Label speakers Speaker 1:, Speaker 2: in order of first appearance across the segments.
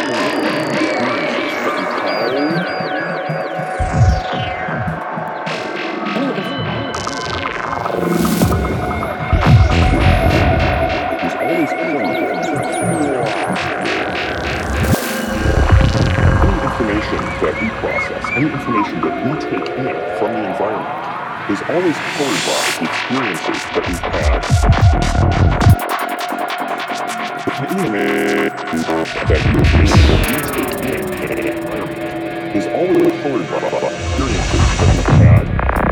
Speaker 1: Any information that we take in from the environment is always colored by the experiences that we've had. Any information that we take in from the environment is always colored by the experiences that we've had.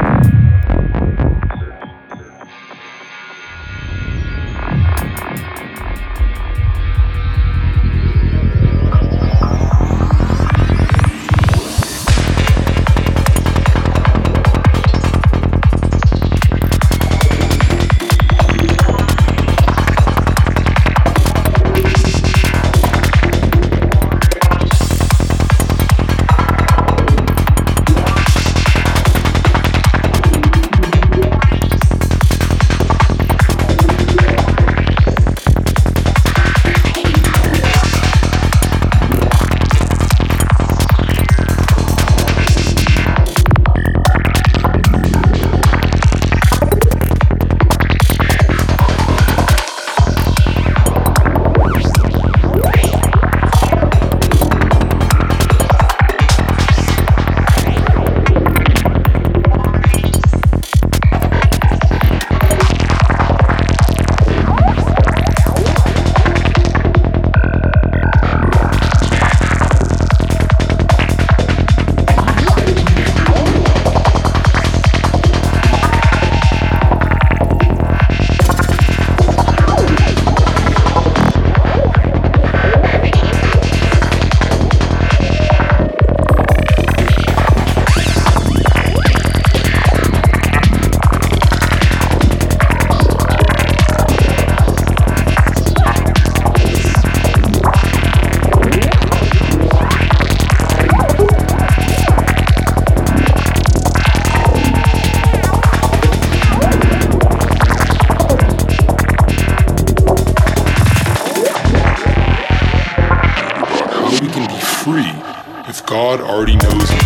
Speaker 2: God already knows it.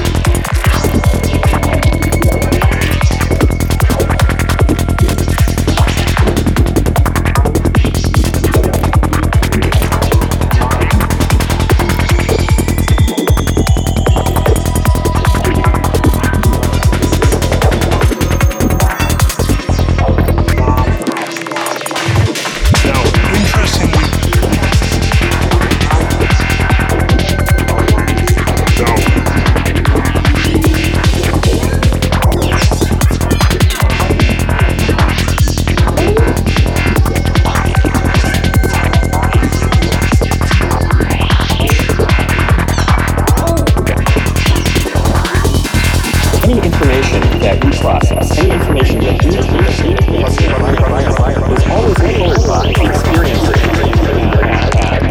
Speaker 1: Any information that we process, any information that we take is always colored by the experiences that we had.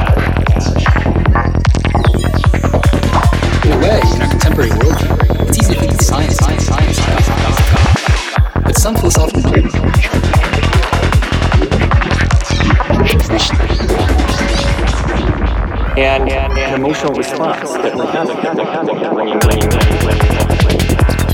Speaker 3: In a way, in our contemporary world, it's easy to think it's science. But some philosophical
Speaker 1: and an emotional response that we're having.